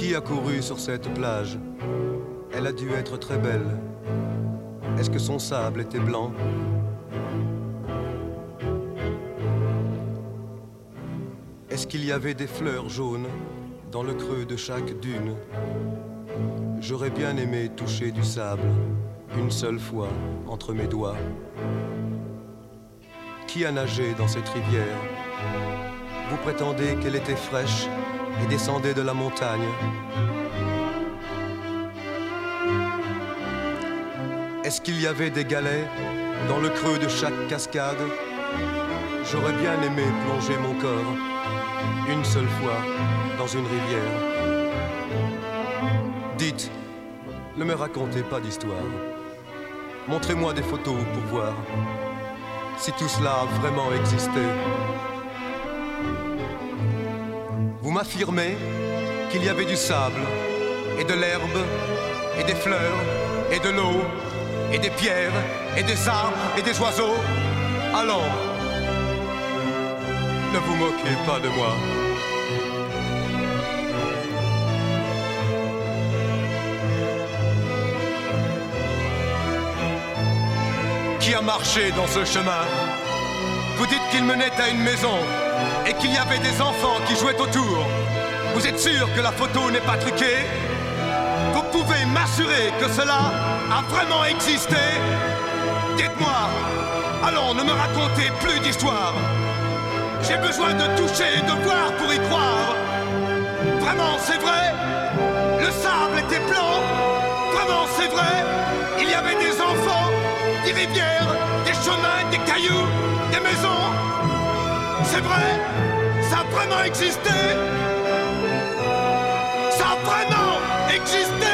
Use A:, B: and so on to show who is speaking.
A: Qui a couru sur cette plage? Elle a dû être très belle. Est-ce que son sable était blanc? Est-ce qu'il y avait des fleurs jaunes dans le creux de chaque dune? J'aurais bien aimé toucher du sable une seule fois entre mes doigts. Qui a nagé dans cette rivière? Vous prétendez qu'elle était fraîche et descendait de la montagne. Est-ce qu'il y avait des galets dans le creux de chaque cascade? J'aurais bien aimé plonger mon corps une seule fois dans une rivière. Dites, ne me racontez pas d'histoire. Montrez-moi des photos pour voir si tout cela a vraiment existé. Vous m'affirmez qu'il y avait du sable, et de l'herbe, et des fleurs, et de l'eau, et des pierres, et des arbres, et des oiseaux. Allons, ne vous moquez pas de moi. Qui a marché dans ce chemin? Vous dites qu'il menait à une maison et qu'il y avait des enfants qui jouaient autour. Vous êtes sûr que la photo n'est pas truquée? Vous pouvez m'assurer que cela a vraiment existé? Dites-moi, allons, ne me racontez plus d'histoire. J'ai besoin de toucher et de voir pour y croire. Vraiment, c'est vrai? Le sable était blanc? Vraiment, c'est vrai? Il y avait des enfants, des rivières, des chemins, des cailloux, des maisons? C'est vrai? Ça a vraiment existé? Ça a vraiment existé?